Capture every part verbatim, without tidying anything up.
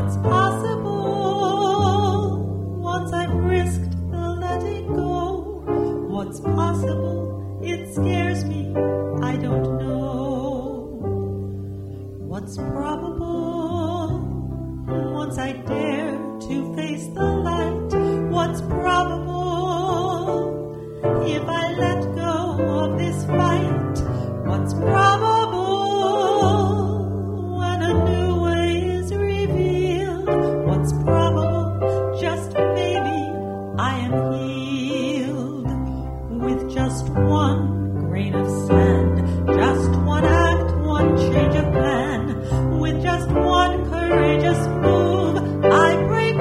What's possible once I've risked the letting go? What's possible? It scares me, I don't know. What's probable once I dare to face the light? What's probable if I let go of this fight? What's probable when a new way is revealed? What's probable? Just maybe I am healed with just one grain of sand, just one act, one change of plan, with just one courageous move, I break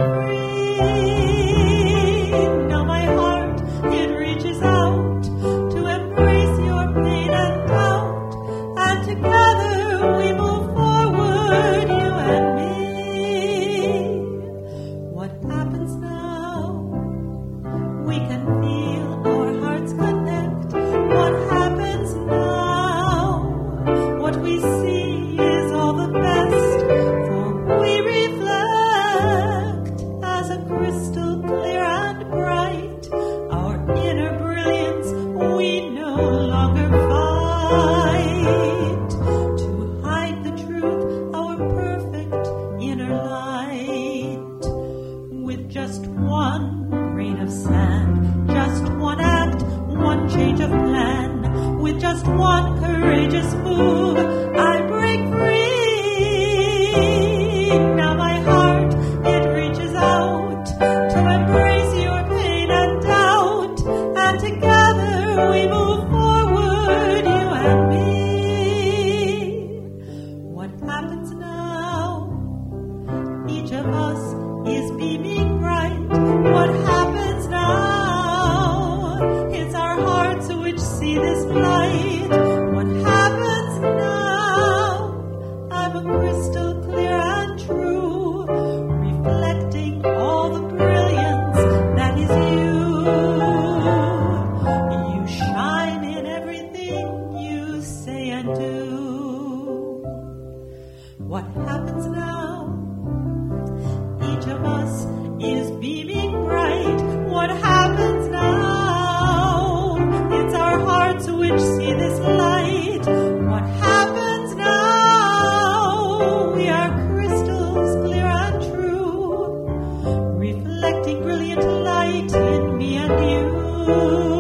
free. Now my heart, it reaches out to embrace your pain and doubt, and together we move forward, you and me. What happens now? We can feel our hearts connect. What happens now? What we see is all the best, for we reflect as a crystal clear and bright. Our inner brilliance we no longer fight to hide the truth, our perfect inner light. With just one grain of sand, just one act, one change of plan, with just one courageous move, I break free. Now my heart, it reaches out to embrace your pain and doubt, and together we move forward, you and me. What happens now? Each of us is beaming bright. What happens now? It's our hearts which see this light. What happens now? I'm a crystal clear and true, reflecting all the brilliance that is you. You shine in everything you say and do. What happens now? Each of us is beaming bright. What happens now? It's our hearts which see this light. What happens now? We are crystals clear and true, reflecting brilliant light in me and you.